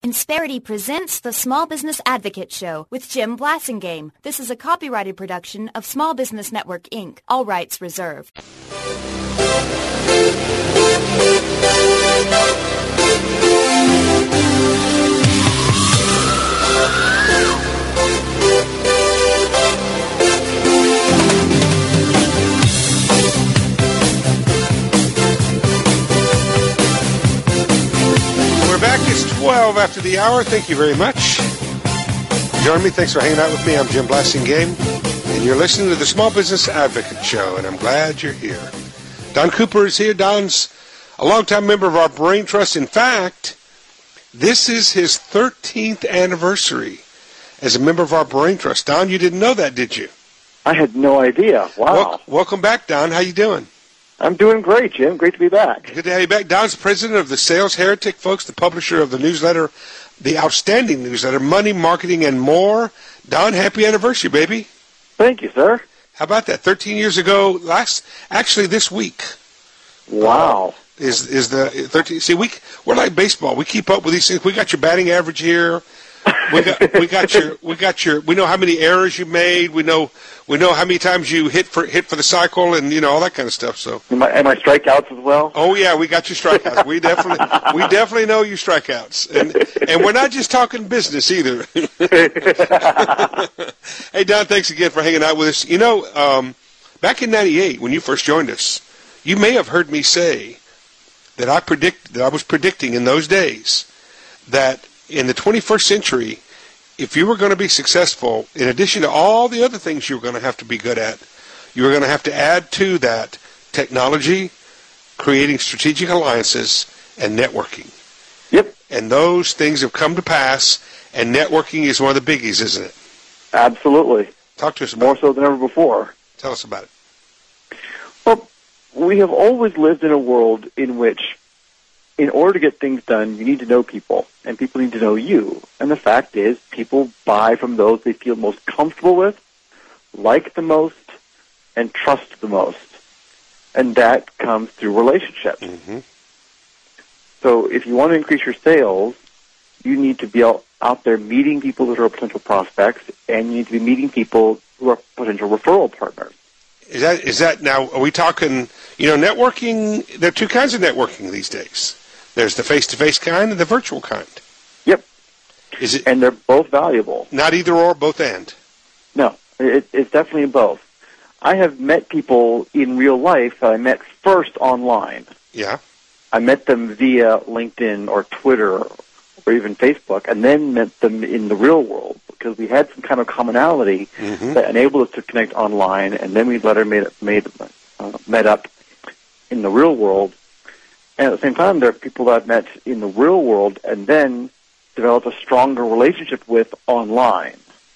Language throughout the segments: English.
Insperity presents the Small Business Advocate Show with Jim Blasingame. This is a copyrighted production of Small Business Network, Inc. All rights reserved. Back. It's 12 after the hour. Thank you very much. Join me. Thanks for hanging out with me. I'm Jim Blasingame, and you're listening to the Small Business Advocate Show, and I'm glad you're here. Don Cooper is here. Don's a longtime member of our Brain Trust. In fact, this is his 13th anniversary as a member of our Brain Trust. Don, you didn't know that, did you? I had no idea. Wow. Welcome back, Don. How you doing? I'm doing great, Jim. Great to be back. Good to have you back. Don's president of the Sales Heretic, folks, the publisher of the newsletter, the outstanding newsletter, Money, Marketing, and More. Don, happy anniversary, baby. Thank you, sir. How about that? 13 years ago, actually this week. Wow. Is the 13? See, we're like baseball. We keep up with these things. We got your batting average here. We got your. We know how many errors you made. We know how many times you hit for the cycle, and all that kind of stuff. So. And my strikeouts as well. Oh yeah, we got your strikeouts. we definitely know your strikeouts, and we're not just talking business either. Hey Don, thanks again for hanging out with us. Back in '98 when you first joined us, you may have heard me say that I was predicting in those days that in the 21st century, if you were going to be successful, in addition to all the other things you were going to have to be good at, you were going to have to add to that technology, creating strategic alliances, and networking. Yep. And those things have come to pass, and networking is one of the biggies, isn't it? Absolutely. Talk to us about it. More so than ever before. Tell us about it. Well, we have always lived in a world in which, in order to get things done, you need to know people, and people need to know you. And the fact is, people buy from those they feel most comfortable with, like the most, and trust the most. And that comes through relationships. Mm-hmm. So if you want to increase your sales, you need to be out there meeting people that are potential prospects, and you need to be meeting people who are potential referral partners. Is that now, are we talking, networking, there are two kinds of networking these days. There's the face-to-face kind and the virtual kind. Yep. Is it? And they're both valuable. Not either or, both and. No, it's definitely both. I have met people in real life that I met first online. Yeah. I met them via LinkedIn or Twitter or even Facebook, and then met them in the real world because we had some kind of commonality that enabled us to connect online, and then we later met up in the real world. And at the same time, there are people that I've met in the real world and then developed a stronger relationship with online.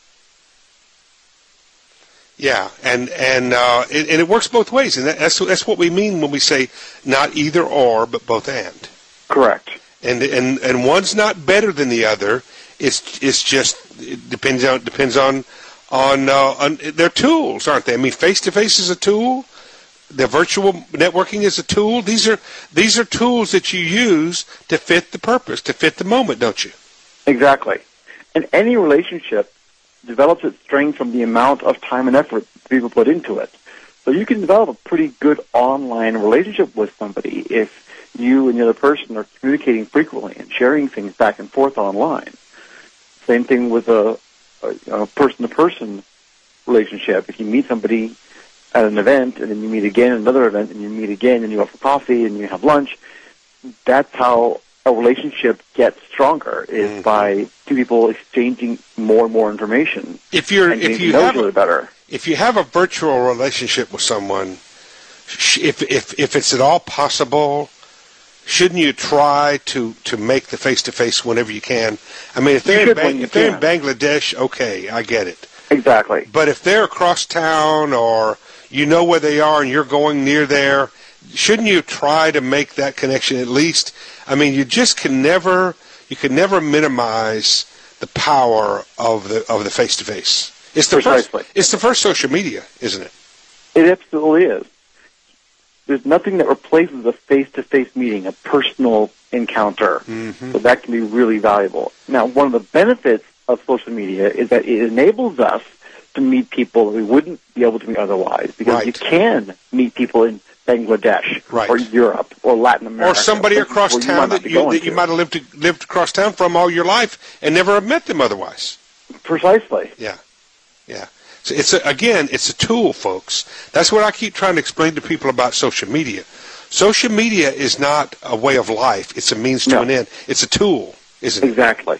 Yeah, and it works both ways, and that's what we mean when we say not either or, but both and. Correct. And one's not better than the other. It's just it depends on their tools, aren't they? I mean, face to face is a tool. The virtual networking is a tool. These are tools that you use to fit the purpose, to fit the moment, don't you? Exactly. And any relationship develops its strength from the amount of time and effort people put into it. So you can develop a pretty good online relationship with somebody if you and the other person are communicating frequently and sharing things back and forth online. Same thing with a person-to-person relationship. If you meet somebody at an event, and then you meet again at another event, and you meet again, and you go for coffee, and you have lunch, that's how a relationship gets stronger, is by two people exchanging more and more information. If you have a virtual relationship with someone, if it's at all possible, shouldn't you try to make the face-to-face whenever you can? I mean, if they're in Bangladesh, okay, I get it. Exactly. But if they're across town or you know where they are and you're going near there, shouldn't you try to make that connection at least? I mean, you can never minimize the power of the face-to-face. It's the first social media, isn't it? It absolutely is. there's nothing that replaces a face-to-face meeting, a personal encounter. So that can be really valuable. Now, one of the benefits of social media is that it enables us to meet people that we wouldn't be able to meet otherwise, because you can meet people in Bangladesh or Europe or Latin America. Or somebody across town that you might have lived across town from all your life and never have met them otherwise. Precisely. Yeah. So it's a tool, folks. That's what I keep trying to explain to people about social media. Social media is not a way of life. It's a means to an end. It's a tool, isn't it? Exactly.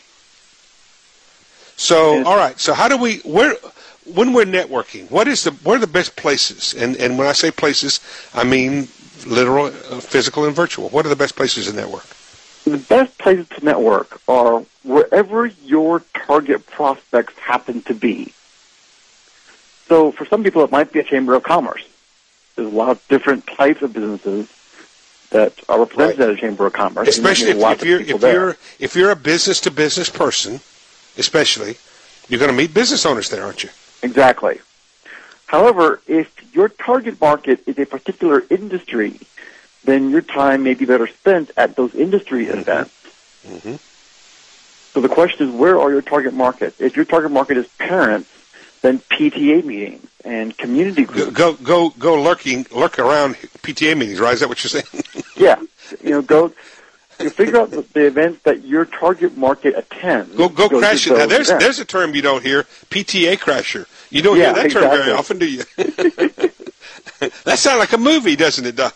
So, all right. So how do we, when we're networking, what are the best places? And when I say places, I mean literal, physical, and virtual. What are the best places to network? The best places to network are wherever your target prospects happen to be. So for some people, it might be a chamber of commerce. There's a lot of different types of businesses that are represented at a chamber of commerce. Especially if you're a business-to-business person, especially, you're going to meet business owners there, aren't you? Exactly. However, if your target market is a particular industry, then your time may be better spent at those industry events. So the question is, where are your target markets? If your target market is parents, then PTA meetings and community groups. Go lurk around PTA meetings, right? Is that what you're saying? Yeah. You figure out the events that your target market attends. Go crash it. Now, there's a term you don't hear, PTA crasher. You don't hear that term very often, do you? That sounds like a movie, doesn't it, Don?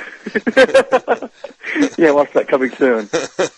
Yeah, watch that coming soon.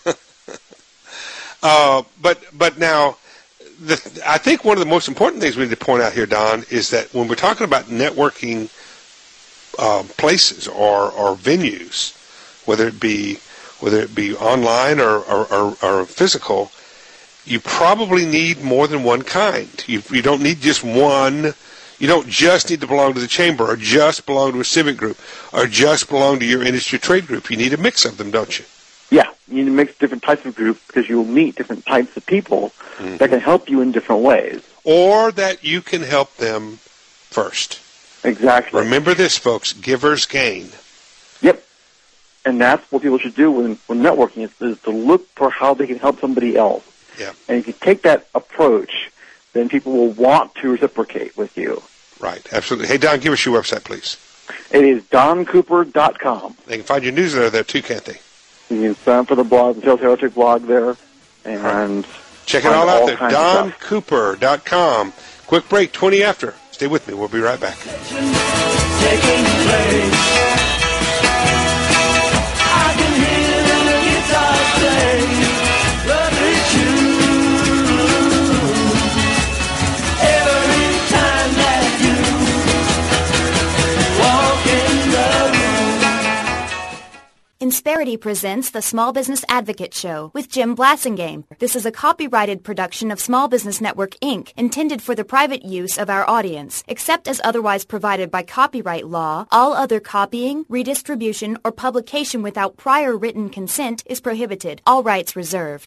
But now, I think one of the most important things we need to point out here, Don, is that when we're talking about networking places or venues, whether it be online or physical, you probably need more than one kind. You don't need just one. You don't just need to belong to the chamber or just belong to a civic group or just belong to your industry trade group. You need a mix of them, don't you? Yeah, you need to mix different types of groups because you'll meet different types of people that can help you in different ways. Or that you can help them first. Exactly. Remember this, folks, givers gain. Yep. And that's what people should do when networking, is to look for how they can help somebody else. Yeah. And if you take that approach, then people will want to reciprocate with you. Right, absolutely. Hey, Don, give us your website, please. It is DonCooper.com. They can find your newsletter there, too, can't they? You can sign up for the blog, the Sales Heretic blog there. And check it all out there, DonCooper.com. Quick break, 20 after. Stay with me. We'll be right back. Insperity presents the Small Business Advocate Show with Jim Blasingame. This is a copyrighted production of Small Business Network, Inc., intended for the private use of our audience. Except as otherwise provided by copyright law, all other copying, redistribution, or publication without prior written consent is prohibited. All rights reserved.